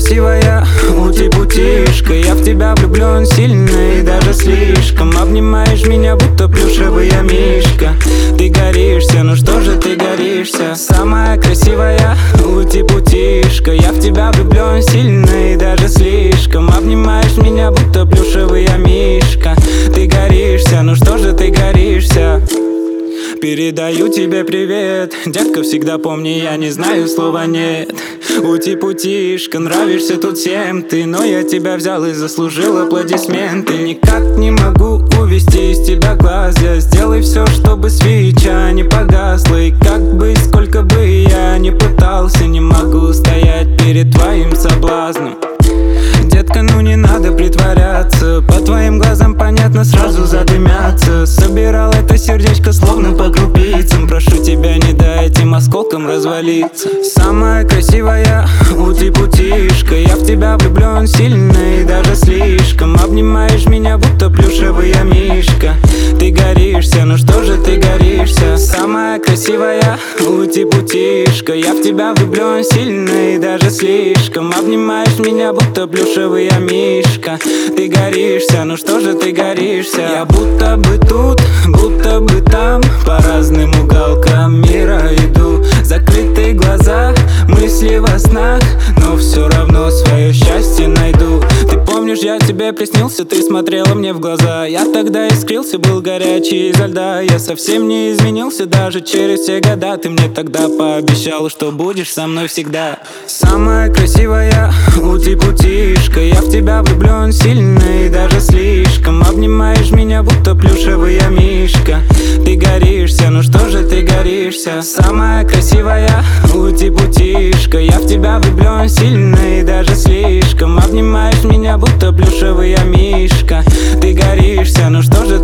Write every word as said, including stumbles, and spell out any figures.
красивая, ути-путишка. Я в тебя влюблен сильно и даже слишком. Обнимаешь меня, будто плюшевый мишка. Ты горишься, ну что же ты горишься? Самая красивая, ути-путишка. Я в тебя влюблен сильно и даже слишком. Обнимаешь меня, будто плюшевый мишка. Ты горишься, ну что же ты горишься? Передаю тебе привет, детка, всегда помни, я не знаю слова нет. Ути-путишка, нравишься тут всем ты, но я тебя взял и заслужил аплодисменты. Никак не могу увести из тебя глаз, я сделай все, чтобы свеча не погасла. И как бы, сколько бы я ни пытался, не могу стоять перед твоим соблазном. Детка, ну не надо притворяться, по твоим глазам понятно, сразу задымятся. Собирал это сердечко словно по крупицам. Прошу тебя, не дай этим осколкам развалиться. Самая красивая, ути-путишка. Я в тебя влюблен сильно и даже слишком. Обнимаешь меня, будто плюшевый мишка. Ты горишься, ну что же ты горишься? Самая красивая, ути-путишка. Я в тебя влюблен сильно и даже слишком. Обнимаешь меня, будто плюшевый мишка. Ты горишься, ну что же ты горишься? Я будто бы тут, будто бы там, по разным уголкам мира иду. Закрытые глаза, мысли во снах, но все равно свое счастье найду. Ты помнишь, я тебе приснился, ты смотрела мне в глаза. Я тогда искрился, был горячий изо льда. Я совсем не изменился даже через все года. Ты мне тогда пообещала, что будешь со мной всегда. Самая красивая, ути-путишка. Я в тебя влюблен сильно и даже слишком. Обнимаешь меня, будто плюшевый мишка. Ты горишься, ну что же ты горишься? Самая красивая, ути-путишка. Я в тебя влюблен сильно и даже слишком. Обнимаешь меня, будто плюшевый мишка. Ты горишься, ну что же